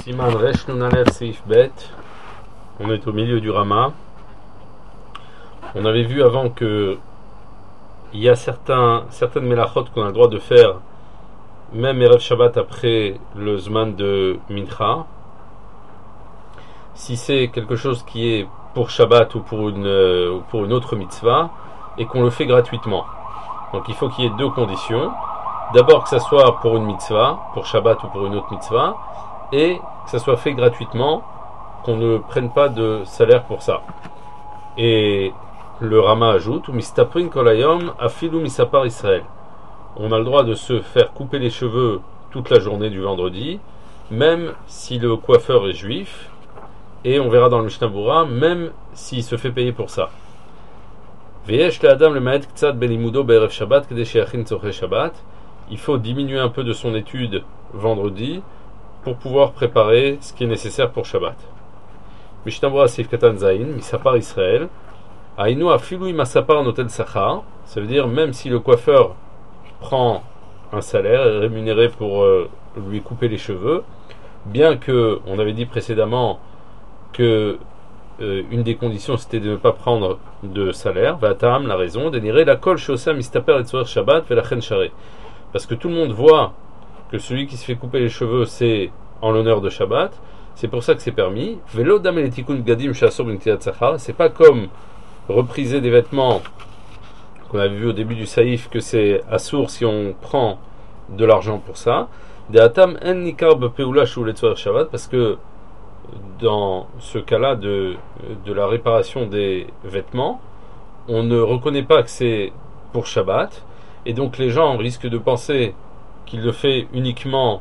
Siman Resh Nun Aleph Seif Bet. On est au milieu du Rama. On avait vu avant que il y a certaines melachot qu'on a le droit de faire même Erev Shabbat après le Zman de Mincha. Si c'est quelque chose qui est pour Shabbat ou pour une autre mitzvah et qu'on le fait gratuitement. Donc il faut qu'il y ait deux conditions. D'abord que ça soit pour une mitzvah, pour Shabbat ou pour une autre mitzvah, et que ça soit fait gratuitement, qu'on ne prenne pas de salaire pour ça. Et le Rama ajoute, Mistaprin kolayom afilu misapar Israël. On a le droit de se faire couper les cheveux toute la journée du vendredi, même si le coiffeur est juif, et on verra dans le Mishnah Bura, même s'il se fait payer pour ça. Veyesh le'adam le'maet ktsat belimudo be'erev Shabbat kedei she'yachin tzorchei Shabbat. Il faut diminuer un peu de son étude vendredi pour pouvoir préparer ce qui est nécessaire pour Shabbat. Mishnah Bura Seif Katan Zayin, misapar Israël. Aïnou afilu masapar notel sachar. Ça veut dire même si le coiffeur prend un salaire est rémunéré pour lui couper les cheveux, bien que on avait dit précédemment que une des conditions c'était de ne pas prendre de salaire. Vatam, la raison, dénirer la kol shosa mistaper et tzorer Shabbat velachen share. Parce que tout le monde voit que celui qui se fait couper les cheveux c'est en l'honneur de Shabbat, c'est pour ça que c'est permis. Velo dam el tikun gadim shasor b'netilat sachar. C'est pas comme repriser des vêtements qu'on avait vu au début du saïf que c'est assour si on prend de l'argent pour ça. De atam en nikar bepeula shu letzorer Shabbat, parce que dans ce cas-là de la réparation des vêtements, on ne reconnaît pas que c'est pour Shabbat, et donc les gens risquent de penser qu'il le fait uniquement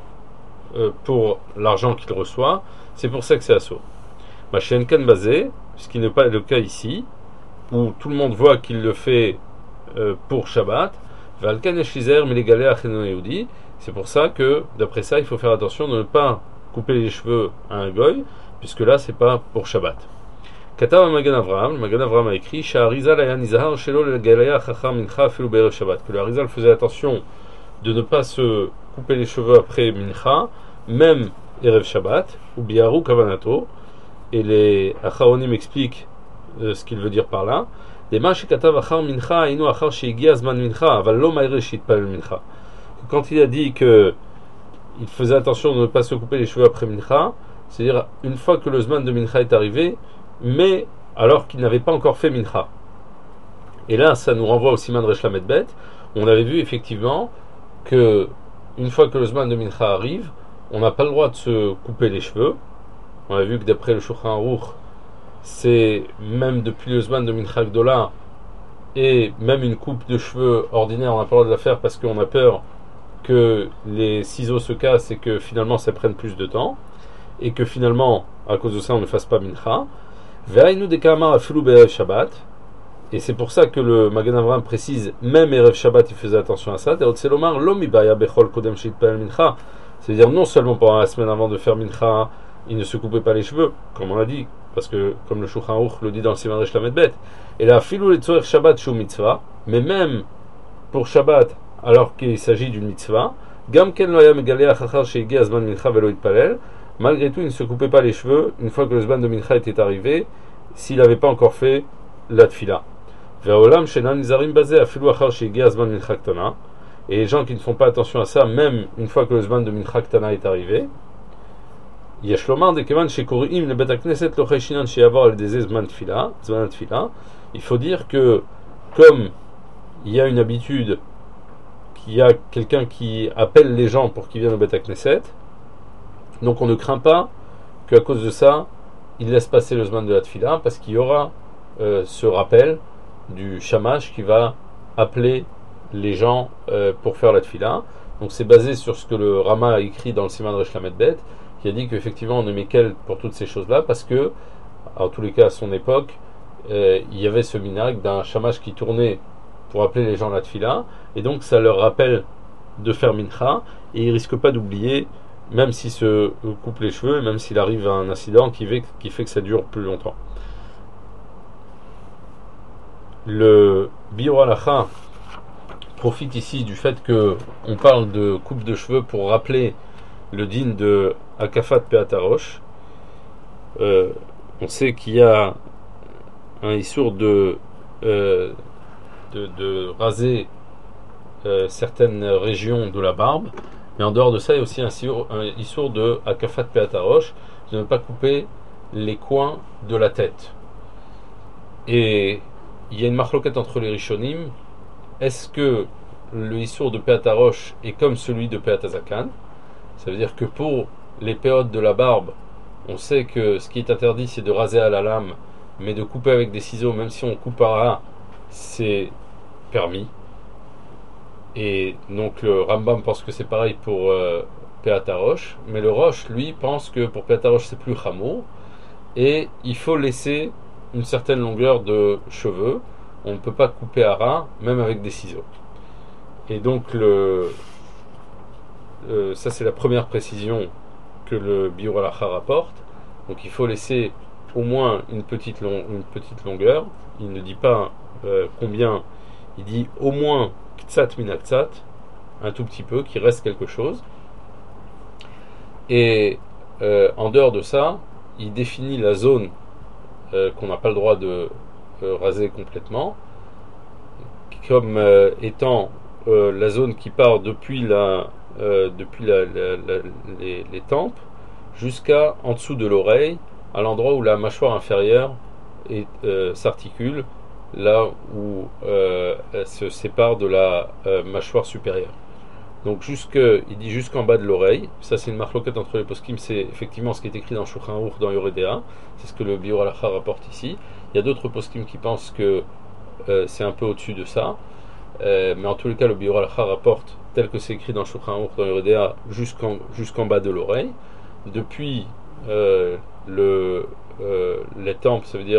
pour l'argent qu'il reçoit. C'est pour ça que c'est assaut. Machenkan basé, ce qui n'est pas le cas ici, où tout le monde voit qu'il le fait pour Shabbat. Valkan eshizer milegalé acheno yehudi. C'est pour ça que, d'après ça, il faut faire attention de ne pas couper les cheveux à un goy, puisque là, c'est pas pour Shabbat. Katav Magan Avraham a écrit Sha'arizal ayan izahar shelo legalaya chacham mincha afilu be'erev Shabbat. Que le Harizal faisait attention de ne pas se couper les cheveux après mincha, même Erev Shabbat, ou biaru kavanato. Et les Acharonim expliquent ce qu'il veut dire par là. Quand il a dit que il faisait attention de ne pas se couper les cheveux après Mincha, c'est-à-dire une fois que le Zman de Mincha est arrivé, mais alors qu'il n'avait pas encore fait Mincha. Et là, ça nous renvoie au Siman Resh Lamed Bet. On avait vu effectivement que une fois que le Zman de Mincha arrive, on n'a pas le droit de se couper les cheveux. On a vu que d'après le Shulchan Aruch, c'est même depuis le Zman de Mincha Gdola, et même une coupe de cheveux ordinaire, on n'a pas le droit de la faire parce qu'on a peur que les ciseaux se cassent et que finalement ça prenne plus de temps, et que finalement, à cause de ça, on ne fasse pas Mincha. Ve'ainu dekamar afilu be'erev Shabbat. Et c'est pour ça que le Magan Avraham précise, même Erev Shabbat, il faisait attention à ça. Teotzelomar lo mibaya bechol kodem sheitpalel mincha. C'est-à-dire non seulement pendant la semaine avant de faire Mincha, il ne se coupait pas les cheveux, comme on l'a dit, parce que comme le Shulchan Aruch le dit dans le Siman Resh Lamed Bet. Et là, afilu letzorer Shabbat shu mitzvah, mais même pour Shabbat, alors qu'il s'agit d'une mitzvah, gam ken lo haya megaleh achachar sheigi azman mincha velo yitpalel. Malgré tout, il ne se coupait pas les cheveux une fois que le Zman de Mincha était arrivé, s'il n'avait pas encore fait la tfila. Ve'olam shenan nizarim bazeh afilu achar sheigi azman mincha ktana. Et les gens qui ne font pas attention à ça, même une fois que le Zman de Mincha ktana est arrivé, Yeshlomar de kevan shekorim le bet hakneset lo cheshinan sheyavar al deze zman tfila. Il faut dire que comme il y a une habitude qu'il y a quelqu'un qui appelle les gens pour qu'ils viennent au bet hakneset, donc on ne craint pas qu'à cause de ça, il laisse passer le Zman de la Tfila, parce qu'il y aura ce rappel du Shamash qui va appeler les gens pour faire la Tfila. Donc c'est basé sur ce que le Rama a écrit dans le Siman Resh Lamed Bet, qui a dit qu'effectivement on ne met qu'elle pour toutes ces choses-là, parce que, en tous les cas à son époque, il y avait ce minag d'un Shamash qui tournait pour appeler les gens à la Tfila, et donc ça leur rappelle de faire Mincha, et ils ne risquent pas d'oublier, même s'il se coupe les cheveux, même s'il arrive à un incident qui fait que ça dure plus longtemps. Le Biur Halacha profite ici du fait qu'on parle de coupe de cheveux pour rappeler le din de Akafat Peatarosh. On sait qu'il y a un issour de raser certaines régions de la barbe, mais en dehors de ça, il y a aussi un issour de Akafat Peatarosh, de ne pas couper les coins de la tête. Et il y a une marloquette entre les Rishonim. Est-ce que le issour de Peatarosh est comme celui de Peatazakan? Ça veut dire que pour les péotes de la barbe, on sait que ce qui est interdit, c'est de raser à la lame, mais de couper avec des ciseaux, même si on coupe à ras, c'est permis. Et donc le Rambam pense que c'est pareil pour Peatarosh, mais le Rosh, lui, pense que pour Peatarosh, c'est plus chameau, et il faut laisser une certaine longueur de cheveux. On ne peut pas couper à ras, même avec des ciseaux. Et donc ça c'est la première précision que le Biur Halacha rapporte. Donc il faut laisser au moins une petite longueur. Il ne dit pas combien, il dit au moins ktsat min ktsat, un tout petit peu, qu'il reste quelque chose. Et en dehors de ça, il définit la zone qu'on n'a pas le droit de raser complètement, comme étant la zone qui part depuis les tempes jusqu'à en dessous de l'oreille, à l'endroit où la mâchoire inférieure s'articule, là où elle se sépare de la mâchoire supérieure. Donc il dit jusqu'en bas de l'oreille. Ça c'est une marloquette entre les poskim, c'est effectivement ce qui est écrit dans Shulchan Aruch, dans Yoredea, c'est ce que le Biur Halacha rapporte ici. Il y a d'autres poskim qui pensent que c'est un peu au-dessus de ça, mais en tous les cas le Biur Halacha rapporte tel que c'est écrit dans Shulchan Aruch, dans Yoredea, jusqu'en bas de l'oreille. Depuis les tempes, ça veut dire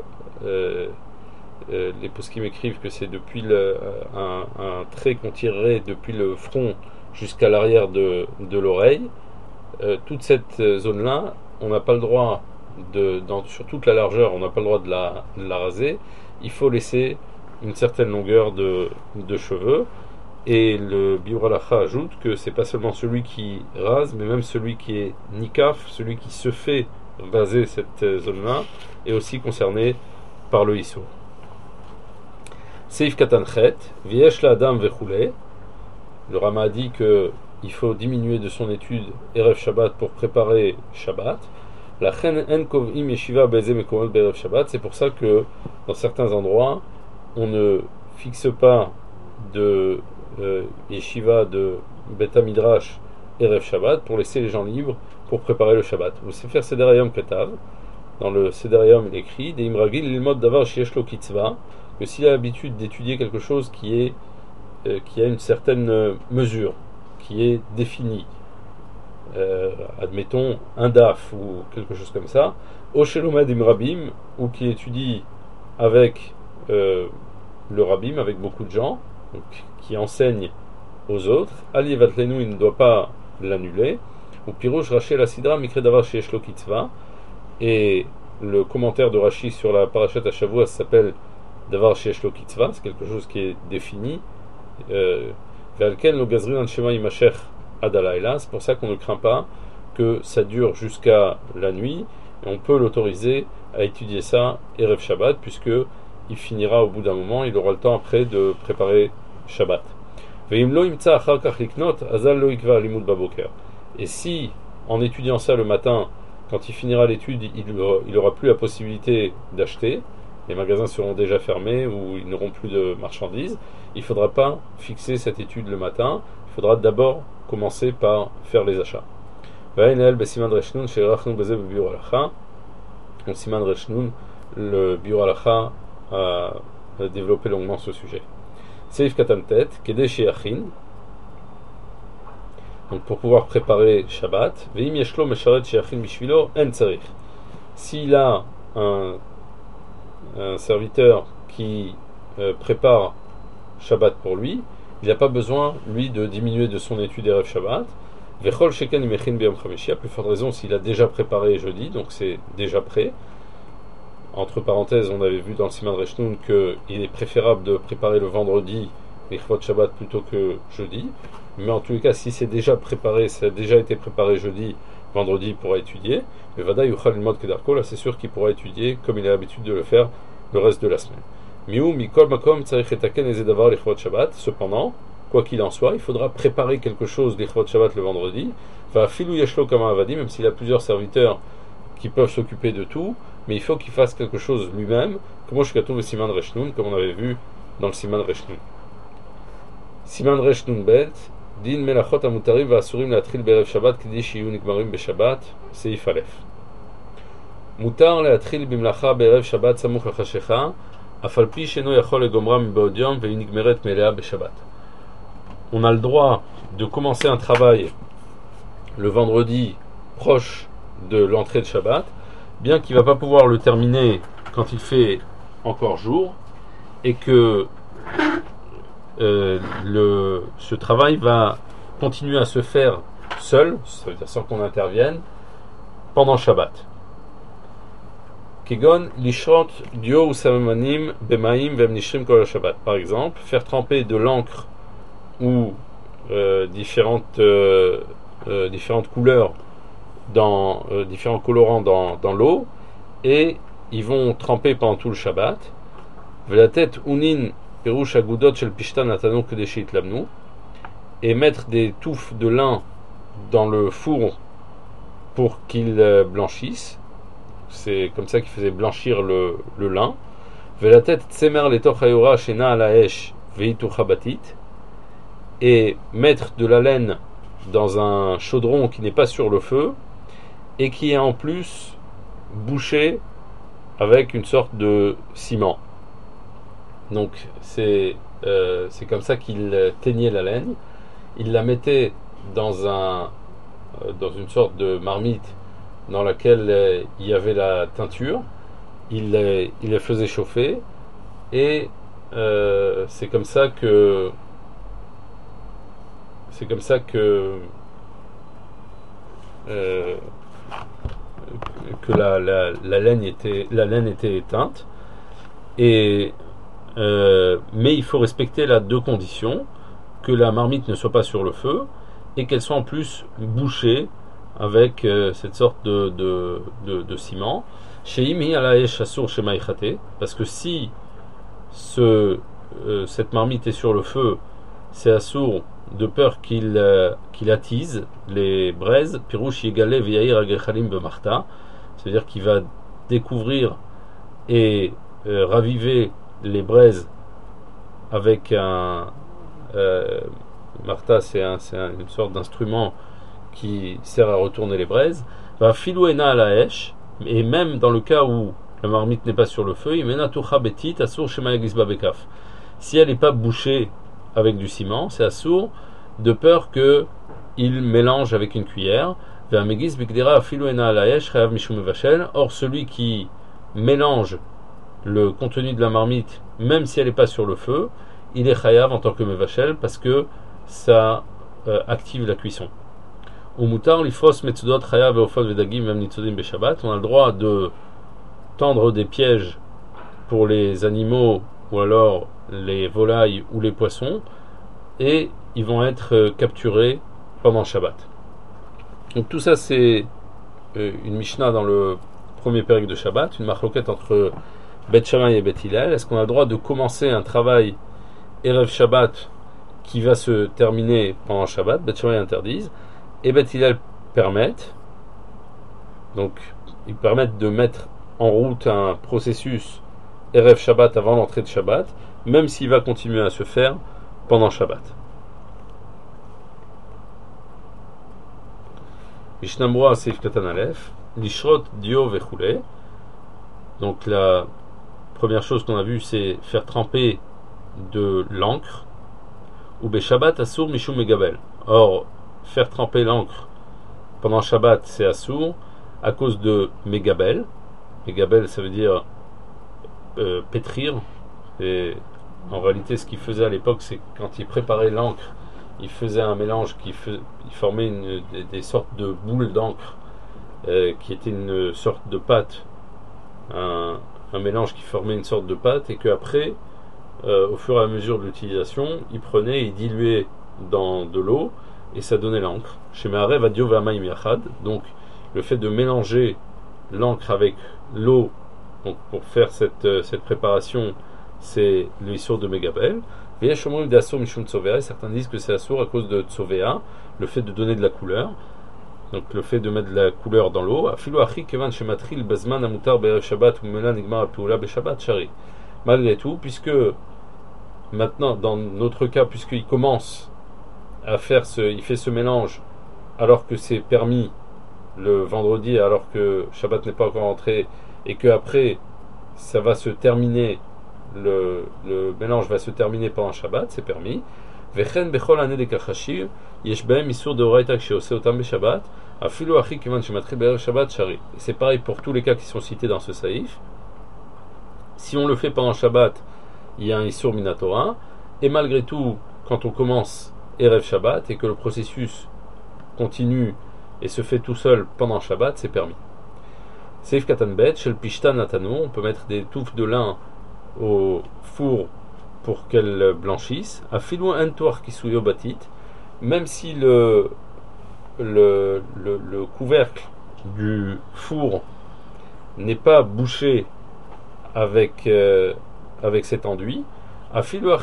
les poskim écrivent que c'est depuis un trait qu'on tirerait depuis le front jusqu'à l'arrière de l'oreille. Toute cette zone-là, on n'a pas le droit sur toute la largeur, on n'a pas le droit de la raser. Il faut laisser une certaine longueur de cheveux. Et le Biur Halacha ajoute que c'est pas seulement celui qui rase, mais même celui qui est nikaf, celui qui se fait raser cette zone-là, est aussi concerné par le issur. Seif Katanchet, Viesh la Adam Vechoulé. Le Rama a dit qu'il faut diminuer de son étude Erev Shabbat pour préparer Shabbat. La Chen En Kovim Yeshiva Beze Mekomot Berev Shabbat. C'est pour ça que dans certains endroits, on ne fixe pas de Yeshiva de Beth Midrash Erev Shabbat pour laisser les gens libres pour préparer le Shabbat. Vous savez faire Seder Yom Katav. Dans le Seder Yom, il écrit Deim Ragil Lilmod Davar Sheyesh Lo Kitzva, que s'il a l'habitude d'étudier quelque chose qui a une certaine mesure, qui est définie, admettons un daf ou quelque chose comme ça, Oshelomed im Rabim, ou qui étudie avec le Rabim, avec beaucoup de gens, donc, qui enseigne aux autres, Ali Vatlenu, il ne doit pas l'annuler, ou Pirouche Rachel la Sidra Mikre Davar Sheyesh Lo Kitzva, et le commentaire de Rashi sur la Parashat HaShavua s'appelle Davar Sheyesh Lo Kitzva, c'est quelque chose qui est défini. Ve'alken lo gazrin an shema imashech ad halayla, c'est pour ça qu'on ne craint pas que ça dure jusqu'à la nuit, et on peut l'autoriser à étudier ça Erev Shabbat, puisque il finira au bout d'un moment, il aura le temps après de préparer Shabbat. Ve'im lo imtza achar kach liknot azal lo ikva limud baboker. Et si en étudiant ça le matin, quand il finira l'étude, il n'aura plus la possibilité d'acheter, les magasins seront déjà fermés ou ils n'auront plus de marchandises, il ne faudra pas fixer cette étude le matin, il faudra d'abord commencer par faire les achats. Le Biur Halacha a développé longuement ce sujet. Seif Katantet, Kedesh Yachin, donc pour pouvoir préparer Shabbat, Veim Yeshlo Mesharet Sheachin Bishvilo En Tzarich. S'il a un serviteur qui prépare Shabbat pour lui, il n'a pas besoin, lui, de diminuer de son étude Erev Shabbat. Vechol Sheken Imechin B'Yom Chameshi, à plus forte raison s'il a déjà préparé jeudi, donc c'est déjà prêt. Entre parenthèses, on avait vu dans le Siman Reshnoun qu'il est préférable de préparer le vendredi Lichvot Shabbat plutôt que jeudi. Mais en tous les cas, si c'est déjà préparé, ça a déjà été préparé jeudi, vendredi, il pourra étudier. Mais Vada Yuchal Ilmod Kedarko, là c'est sûr qu'il pourra étudier comme il a l'habitude de le faire le reste de la semaine. Miou Mikol Makom Tzarich Etaken Ezedavar Lichvot Shabbat. Cependant, quoi qu'il en soit, il faudra préparer quelque chose Lichvot Shabbat le vendredi. Va Filou Yeshlo Kama Avadi, même s'il a plusieurs serviteurs qui peuvent s'occuper de tout, mais il faut qu'il fasse quelque chose lui-même, comme le Siman Reshnun, comme on avait vu dans le Siman Reshnun. Siman Reshnun Bet, Din Melachot Amutarim va Asurim Latril Berev Shabbat, Kedi Shiyu Nikmarim Beshabbat, Seif Aleph. Mutar Latril Bimlacha Berev Shabbat Samuch Lachashecha, Afalpi Sheno Yachol Egomram Beodiom, Veinikmeret Melea Beshabbat. On a le droit de commencer un travail le vendredi proche de l'entrée de Shabbat, bien qu'il ne va pas pouvoir le terminer quand il fait encore jour, et que ce travail va continuer à se faire seul, ça veut dire sans qu'on intervienne, pendant Shabbat. Kegon lishrot dio ou samemanim bemaim vemnishrim kol Shabbat. Par exemple, faire tremper de l'encre ou différentes couleurs différents colorants dans l'eau, et ils vont tremper pendant tout le Shabbat. Velatet unin perush agudot shel pishtan atanu kedeshit lamnu, et mettre des touffes de lin dans le four pour qu'ils blanchissent. C'est comme ça qu'ils faisaient blanchir le lin. Velatet tsemer letoch hayora shena ala esh veitu chabatit, et mettre de la laine dans un chaudron qui n'est pas sur le feu et qui est en plus bouché avec une sorte de ciment. Donc c'est comme ça qu'il teignait la laine. Il la mettait dans une sorte de marmite dans laquelle il y avait la teinture. Il la faisait chauffer, et c'est comme ça que la laine était éteinte. Et mais il faut respecter là deux conditions: que la marmite ne soit pas sur le feu et qu'elle soit en plus bouchée avec cette sorte de ciment. Sheimi ala esh asur shemaichate, parce que si cette marmite est sur le feu, c'est assour, de peur qu'il attise les braises. Pirouche yegale v'yair agrechalim bemarta, c'est-à-dire qu'il va découvrir et raviver les braises avec un marta, c'est une sorte d'instrument qui sert à retourner les braises. Va filouena à la esh, et même dans le cas où la marmite n'est pas sur le feu, imena toucha betit asur shema gisba bekaf. Si elle n'est pas bouchée avec du ciment, c'est assour, de peur que il mélange avec une cuillère. Or celui qui mélange le contenu de la marmite, même si elle n'est pas sur le feu, il est chayav en tant que mevachel, parce que ça active la cuisson. On a le droit de tendre des pièges pour les animaux, ou alors les volailles ou les poissons, et ils vont être capturés pendant Shabbat. Donc tout ça, c'est une Mishnah dans le premier période de Shabbat, une marloquette entre Bet Shammai et Bet Hillel. Est-ce qu'on a le droit de commencer un travail Erev Shabbat qui va se terminer pendant Shabbat? Bet Shammai interdisent, et Bet Hillel permettent. Donc ils permettent de mettre en route un processus Erev Shabbat avant l'entrée de Shabbat, même s'il va continuer à se faire pendant Shabbat. Mishnambroa Seif Katan Aleph, Lishrot Dio Vechule. Donc la première chose qu'on a vue, c'est faire tremper de l'encre. Ou Be Shabbat Asur Mishum Megabel. Or, faire tremper l'encre pendant Shabbat, c'est Asur à cause de Megabel. Megabel, ça veut dire pétrir. Et en réalité, ce qu'il faisait à l'époque, c'est que quand il préparait l'encre, il faisait un mélange il formait des sortes de boules d'encre qui étaient une sorte de pâte, un mélange qui formait une sorte de pâte, et qu'après, au fur et à mesure de l'utilisation, il prenait et il diluait dans de l'eau et ça donnait l'encre. Chez Me'arev Adio Ve'amayim Yachad, donc le fait de mélanger l'encre avec l'eau, donc pour faire cette préparation, c'est l'issur de Megabel. Certains disent que c'est assour à cause de Tsovea, le fait de donner de la couleur, donc le fait de mettre de la couleur dans l'eau. Malgré tout, puisque maintenant, dans notre cas, puisqu'il commence à faire il fait ce mélange alors que c'est permis le vendredi, alors que Shabbat n'est pas encore entré, et que après ça va se terminer, le mélange va se terminer pendant Shabbat, c'est permis. Vechen bechol ane de kachashir yesh behem isur de oraita ksheose otam beshabbat afilu achi kivan shematri be'erev Shabbat shari. C'est pareil pour tous les cas qui sont cités dans ce saïf. Si on le fait pendant Shabbat, il y a un isur minatora, et malgré tout, quand on commence Erev Shabbat et que le processus continue et se fait tout seul pendant Shabbat, c'est permis. Seif Katanbet, chez le Pishtan Natano, on peut mettre des touffes de lin au four pour qu'elles blanchissent. A filou un toir qui souille batit, même si le couvercle du four n'est pas bouché avec cet enduit. Malgré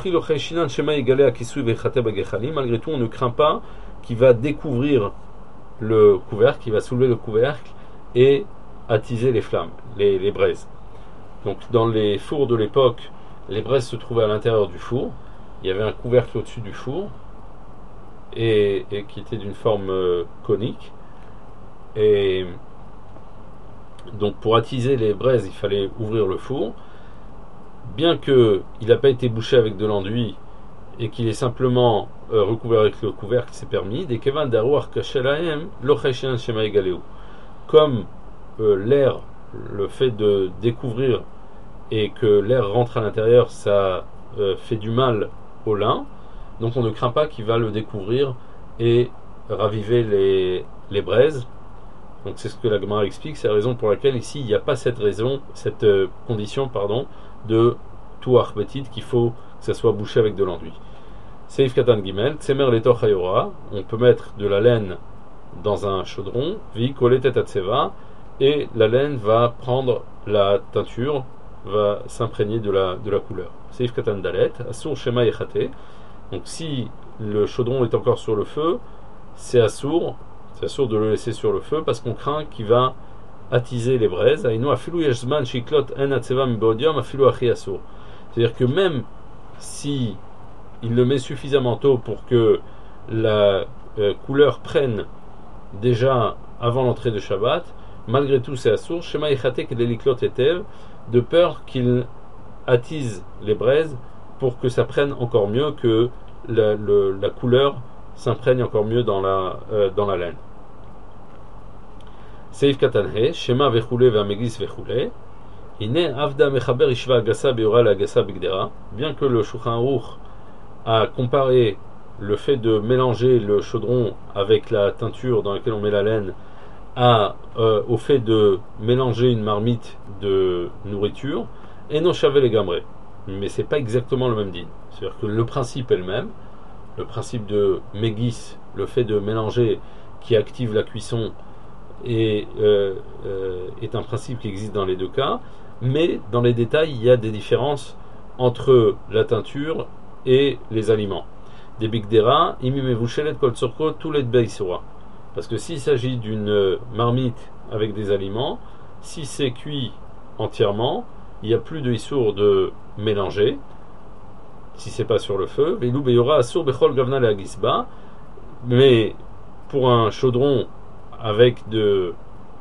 tout, on ne craint pas qu'il va découvrir le couvercle, qui va soulever le couvercle et attiser les flammes, les braises. Donc dans les fours de l'époque, les braises se trouvaient à l'intérieur du four. Il y avait un couvercle au-dessus du four et qui était d'une forme conique. Et donc pour attiser les braises, il fallait ouvrir le four. Bien qu'il n'a pas été bouché avec de l'enduit et qu'il est simplement recouvert avec le couvercle, c'est permis. Des kevan darouar kashelahem locheshen shema egaleu. Comme l'air, le fait de découvrir et que l'air rentre à l'intérieur, ça fait du mal au lin. Donc on ne craint pas qu'il va le découvrir et raviver les braises. Donc c'est ce que la Gemara explique, c'est la raison pour laquelle ici il n'y a pas cette condition de touach betit, qu'il faut que ça soit bouché avec de l'enduit. Seif Katan Gimel, Tsemer Letoch Hayora, on peut mettre de la laine dans un chaudron, Vi Koletet Atseva, et la laine va prendre la teinture, va s'imprégner de la couleur. Seif Katan Dalet, Asur Shema Yechate, donc si le chaudron est encore sur le feu, c'est assour de le laisser sur le feu parce qu'on craint qu'il va attiser les braises. C'est-à-dire que même si il le met suffisamment tôt pour que la couleur prenne déjà avant l'entrée de Shabbat, malgré tout c'est assour, de peur qu'il attise les braises pour que ça prenne encore mieux, que la couleur s'imprègne encore mieux dans la laine. Seif Katanhe, Shema Vechule Vamegis Vechule, Ine Avda Mechaber Ishva Agasa Beora Agasa Bigdera, bien que le Shulchan Aruch a comparé le fait de mélanger le chaudron avec la teinture dans laquelle on met la laine au fait de mélanger une marmite de nourriture, et non chavé les gamrés. Mais c'est pas exactement le même din. C'est-à-dire que le principe est le même. Le principe de Megis, le fait de mélanger qui active la cuisson, est un principe qui existe dans les deux cas, mais dans les détails, il y a des différences entre la teinture et les aliments. Des bigdera, imimevushelet kol tsorko toulet beisura. Parce que s'il s'agit d'une marmite avec des aliments, si c'est cuit entièrement, il n'y a plus de issour de mélanger, si c'est pas sur le feu. Mais pour un chaudron avec de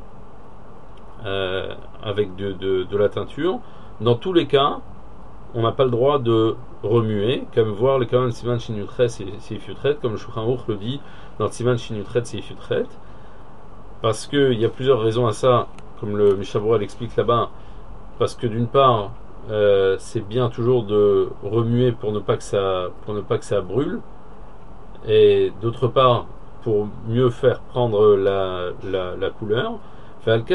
la teinture, dans tous les cas, on n'a pas le droit de remuer, comme voir les Kavan Siman Shinutret Seifutret, comme le Shulchan Aruch le dit dans le Siman Shinutret Seifutret, parce qu'il y a plusieurs raisons à ça, comme le Mishabura l'explique là-bas, parce que d'une part, c'est bien toujours de remuer pour ne pas que ça brûle, et d'autre part pour mieux faire prendre la couleur. C'est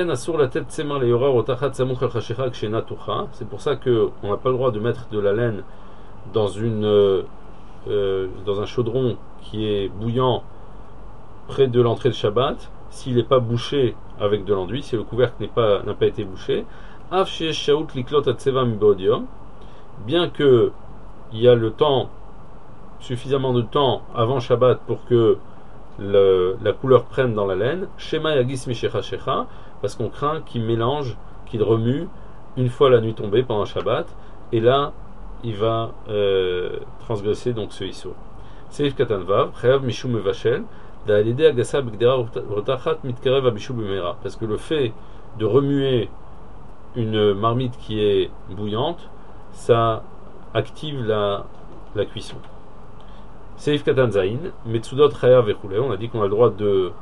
pour ça qu'on n'a pas le droit de mettre de la laine dans une dans un chaudron qui est bouillant près de l'entrée de Shabbat, s'il n'est pas bouché avec de l'enduit, si le couvercle n'a pas été bouché, bien que il y a suffisamment de temps avant Shabbat pour que la couleur prenne dans la laine, Shema Yagis Mishecha Shecha, parce qu'on craint qu'il mélange, qu'il remue une fois la nuit tombée pendant Shabbat, et là il va transgresser donc ce issur. Seif Katan Vav, Chayav Mishum Mevashel, Da'alide Agasa B'Gdera Rotachat Mitkerev Abishu B'Mera, parce que le fait de remuer une marmite qui est bouillante, ça active la cuisson. Seif Katan Zain, Metsudot Chayav Echule, on a dit qu'on a le droit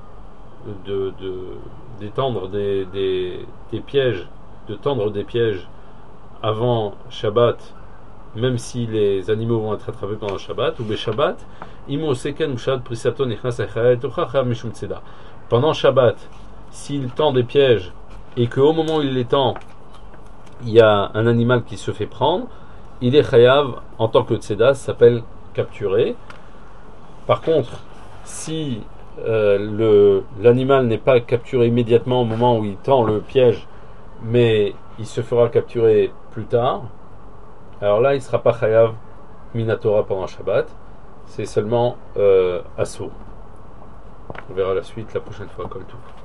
d'étendre des pièges, de tendre des pièges avant Shabbat, même si les animaux vont être attrapés pendant Shabbat, ou Shabbat, pendant Shabbat, s'il tend des pièges et qu'au moment où il les tend, il y a un animal qui se fait prendre, il est chayav en tant que tzeda, ça s'appelle capturer. Par contre, si l'animal n'est pas capturé immédiatement au moment où il tend le piège, mais il se fera capturer plus tard, alors là il ne sera pas chayav minatora pendant Shabbat, c'est seulement assaut. On verra la suite la prochaine fois, comme tout.